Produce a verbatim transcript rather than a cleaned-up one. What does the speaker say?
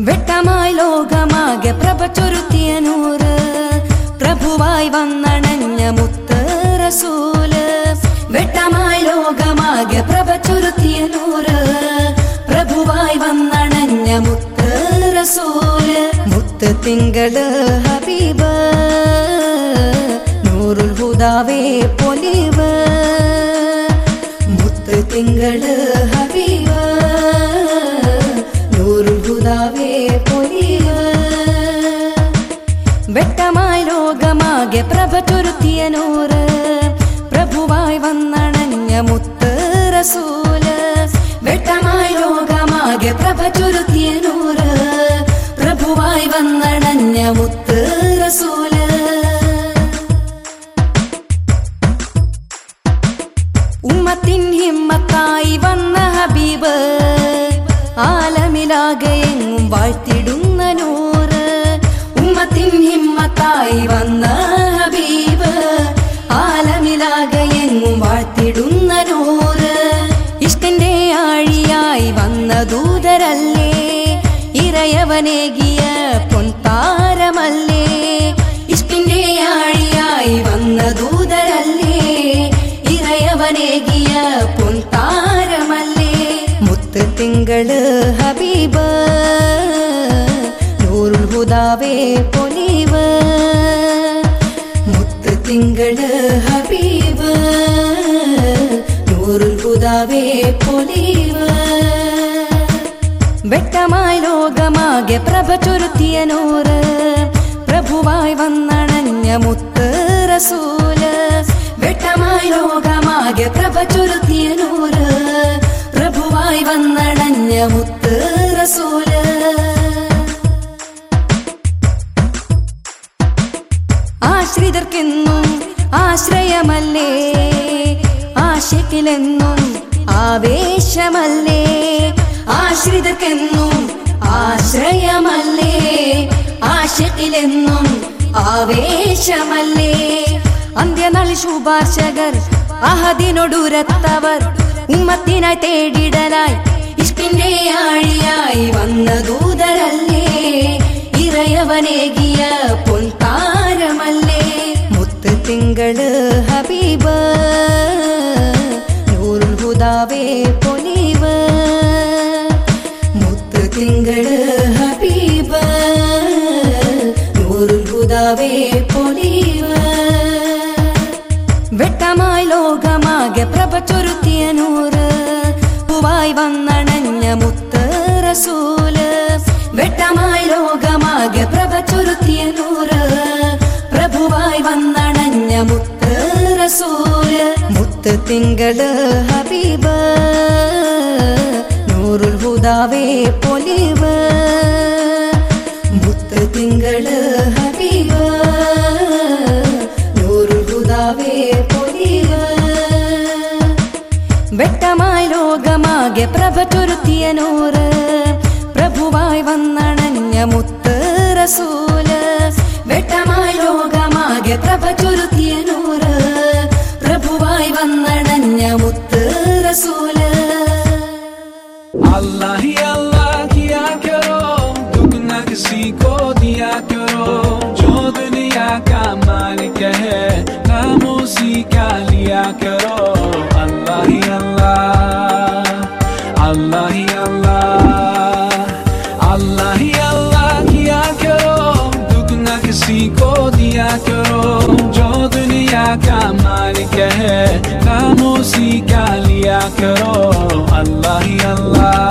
വെട്ടമായി ലോകമാകെ പ്രഭ ചൊരുത്തിയ നൂറ് പ്രഭുവായി വന്നണഞ്ഞ മുത്ത് റസൂല്. വെട്ടമായി ലോകമാകെ പ്രഭ ചൊരുത്തിയ നൂറ് പ്രഭുവായി വന്നണഞ്ഞ മുത്ത് റസൂല്. മുത്ത് തിങ്കള് ഹബീബ് നൂറുൽ ഹുദാവേ പൊലിവ്. മുത്ത് തിങ്കള് ഹബീബ് നൂറുൽ ഹുദാവേ പൊലിവ്. വെട്ടമായി ലോകമാകെ പ്രഭ ചൊരുത്തിയ നൂറ് പ്രഭുവായി വന്നണഞ്ഞ മുത്ത് റസൂല്. വെട്ടമായി ലോകമാകെ പ്രഭ ചൊരുത്തിയ നൂറ് പ്രഭുവായി വന്നണഞ്ഞ മുത്ത് റസൂല്. ഉമ്മത്തിൻ ഹിമ്മത്തായി വന്ന ഹബീബ് ആലമിലാകെയെങ്ങും വാഴ്ത്തിടുന്ന നൂറ്. ഉമ്മത്തിൻ ഹിമ്മത്തായി വന്ന ഹബീബ് ആലമിലാകെയെങ്ങും വാഴ്ത്തിടുന്ന നൂറ്. ഇഷ്കിന്റെ ആഴിയായി വന്ന ദൂതരല്ലേ ഇറയവനേകിയ പൊൻതാരമല്ലേ. ഇഷ്കിന്റെ ആഴിയായി വന്ന ദൂതരല്ലേ ഇറയവനേകിയ പൊൻതാരമല്ലേ. മുത്ത് തിങ്കള് ഹബീബ് നൂറുൽ ഹുദാവേ പൊലിവ്. മുത്ത് തിങ്കള് ഹബീബ് നൂറുൽ ഹുദാവേ പൊലിവ്. വെട്ടമായി ലോകമാകെ പ്രഭ ചൊരുത്തിയ നൂറ് പ്രഭുവായി വന്നണഞ്ഞ മുത്ത് റസൂല്. വെട്ടമായി ലോകമാകെ പ്രഭ ചൊരുത്തിയ നൂറ് പ്രഭുവായി വന്നണഞ്ഞ മുത്ത് റസൂല്. ആശ്രിതർക്കെന്നും ആശ്രയമല്ലേ ആശിക്കിലെന്നും ആവേശമല്ലേ. ആശ്രിതർക്കെന്നും ആശ്രയമല്ലേ ആശിക്കിലെന്നും ആവേശമല്ലേ. അന്ത്യനാൾ ശുപാർശകർ അഹദിനോടുരത്തവർ ഉമ്മത്തിനായി തേടിടലായി ഇഷ്കിന്റെ ആഴിയായി വന്ന ദൂതരല്ലേ ഇറയവനേകിയ പൊൻതാരമല്ലേ. മുത്ത് തിങ്കള് ഹബീബ് നൂറുൽ ഹുദാവേ പൊലിവ്. മുത്ത് തിങ്കള് ഹബീബ് നൂറുൽ ഹുദാവേ പൊലിവ്. വെട്ടമായി ലോകമാകെ പ്രഭ ചൊരുത്തിയ നൂറ് പൂവായി വന്നണഞ്ഞ മുത്ത് റസൂല്. വെട്ടമായി ലോകമാകെ പ്രഭ ചൊരുത്തിയ നൂറ് പ്രഭുവായി വന്നണഞ്ഞ മുത്ത് റസൂല്. മുത്ത് തിങ്കള് ഹബീബ് നൂറുൽ ഹുദാവേ പൊലിവ്. മുത്ത് തിങ്കള് ഹബീബ് നൂറുൽ ഹുദാവേ പൊലിവ്. വെട്ടമായി ലോകമാകെ പ്രഭ ചൊരുത്തിയ നൂറ് പ്രഭുവായി വന്നണഞ്ഞ മുത്ത് റസൂല്. വെട്ടമായി ലോകമാകെ പ്രഭ ചൊരുത്തിയ നൂറ് പ്രഭുവായി വന്നണഞ്ഞ മുത്ത് റസൂല്. अल्लाह ही अल्लाह किया करो दुख न किसी को दिया करो. जो दुनिया का मालिक है नाम उसी का लिया करो. अल्लाह ही अल्लाह अल्लाह ही अल्लाह अल्लाह ही अल्लाह किया करो दुख न किसी को दिया करो. जो दुनिया का मालिक है नाम उसी का लिया करो. अल्लाह ही अल्लाह